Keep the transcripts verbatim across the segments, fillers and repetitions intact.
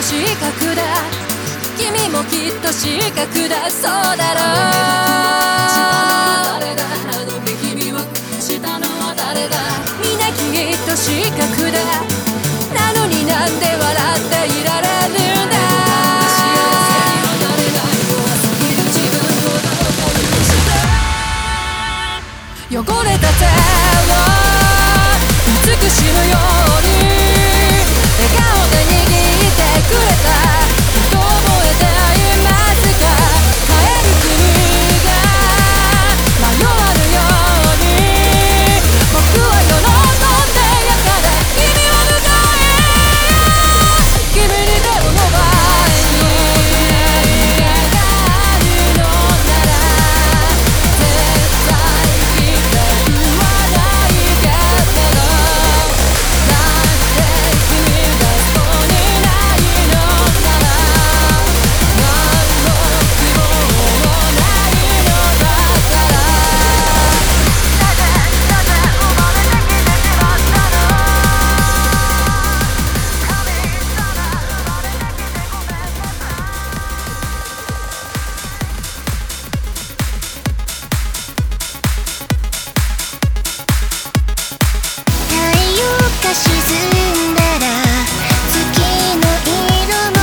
失格だ、君もきっと失格だ、そうだろう。下のは誰だ、あの日君は下のは誰だ、みんなきっと失格だ、なのになんで笑っていられるんだ。幸せにはなれない弱すぎる自分をどうか許して、汚れた手を美しむように笑顔で握ってくれた人を覚えていますか。帰る君が迷わぬように僕は喜んでやから君は迎え、君に手を伸ばし嫌がるのなら絶対行きたくはないけど、なんで君がそこにないのなら何の希望もないのだから、なぜなぜ生まれてきてしまったの。神様生まれてきてごめんなさい。 太陽が沈んだら月の色も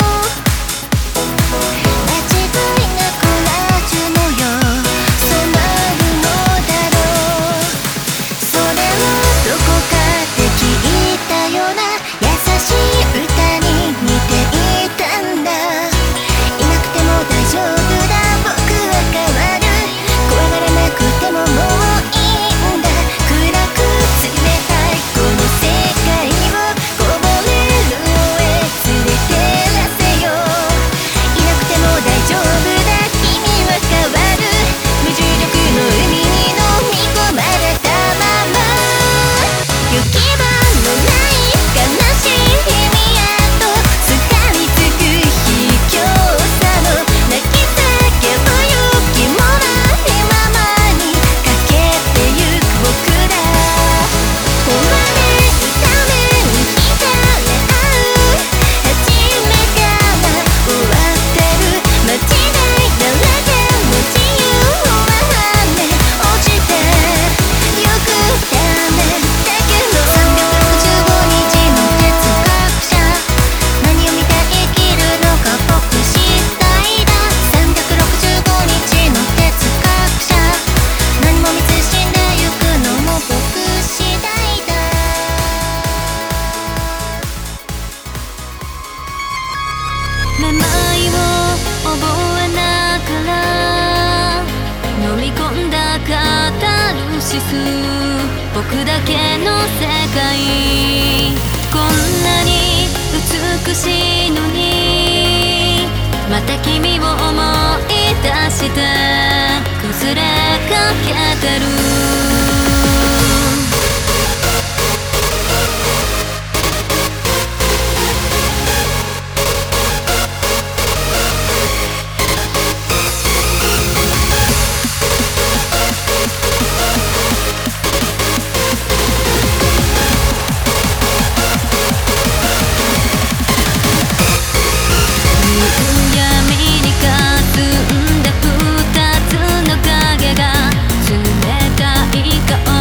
間違いなく同じ模様染まるのだろう。それはどこかで聞いたような優しい歌に似ていたんだ。いなくても大丈夫だ、僕は変わる、怖がらなくてももういいんだ。暗く冷たいこの世界をこぼれる上連れてらせよ。いなくても大丈夫だ、君は変わる、無重力の海に飲み込まれたまま。行き場のない悲しい宮とすがりつく卑怯さの泣き叫ぶ勇気もないままに駆けてゆく僕ら。壊れるために惹かれ合う、初めから終わってる間違いだらけの自由は跳ね落ちてゆくためだけど、さんびゃくろくじゅうごにちの哲学者、何を見て生きるのか僕次第だ。さんびゃくろくじゅうごにちの哲学者、何も見つ死んでゆくのも僕次第だ。 めまいを覚えながら飲み込んだカタルシス、僕だけの世界、こんなに美しいのにまた君を思い出して崩れかけてる。闇に霞んだ二つの影が冷たい顔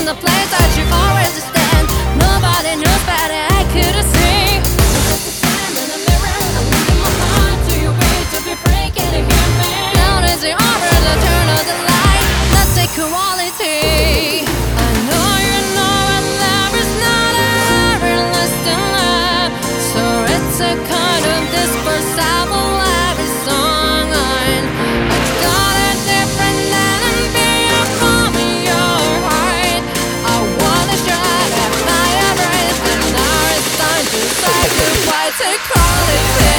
the place that you always stand. Nobody knows better, I couldn't see. Just a stand in the mirror, I'm looking my heart to your way to be breaking to hear me. Now is the order, the turn of the light. Let's take quality. I know you know that love is not everlasting love, so it's a kind of dispersable love is song on. I got a different land and be from your heart. I wanna try to higher breath, and now it's time to say goodbye to quality.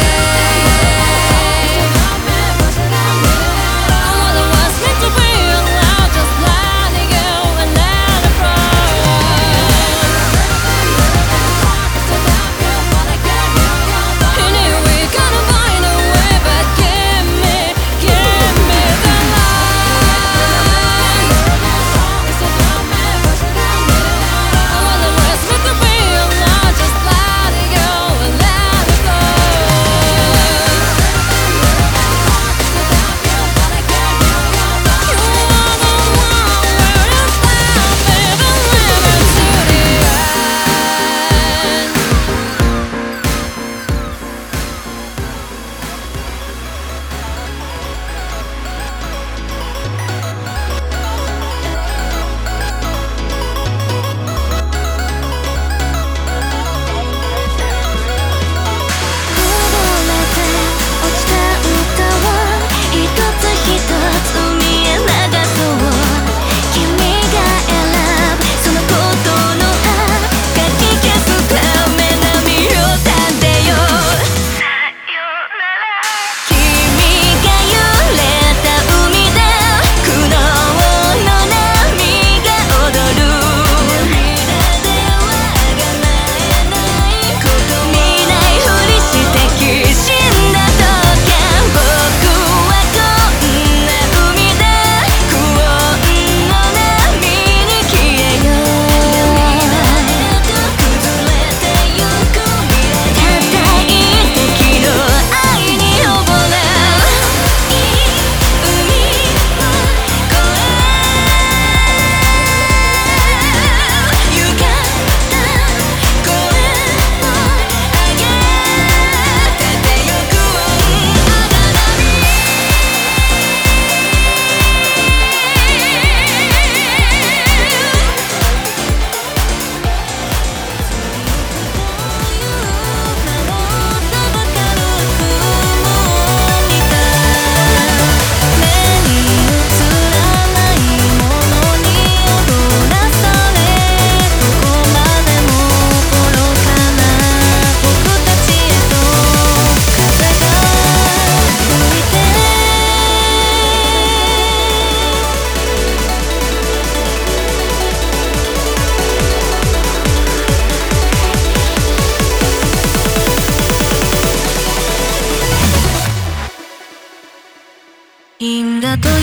因果という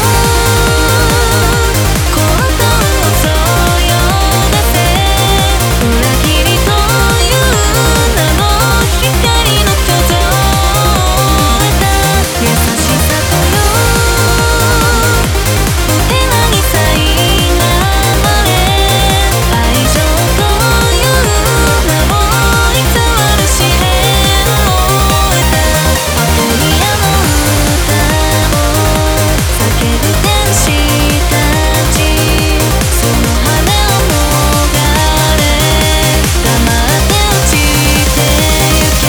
ことをそう呼ばせ、裏切りという名の光の巨像を得た優しさというお寺にさいなまれ、愛情という名を偽る試練を得たアポリアの歌叫ぶ天使たち、その羽をもがれ黙って落ちてゆけ。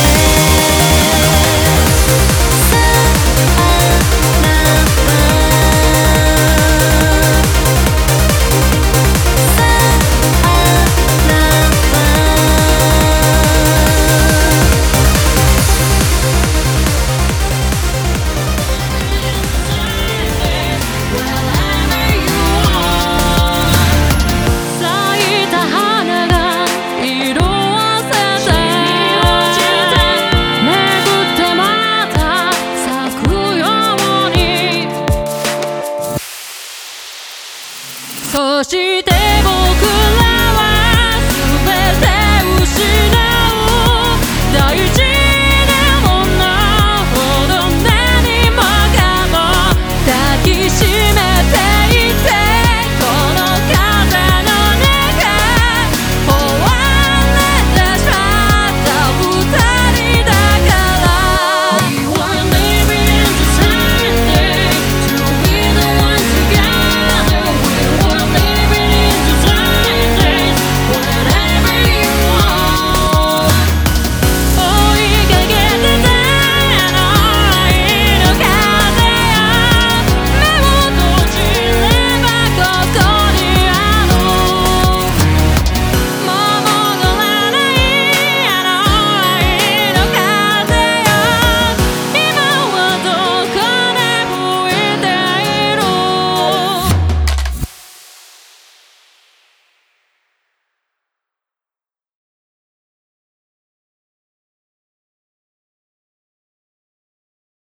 さあらば、さあらば。咲いた花が色あせてめくってまた咲くように、そして僕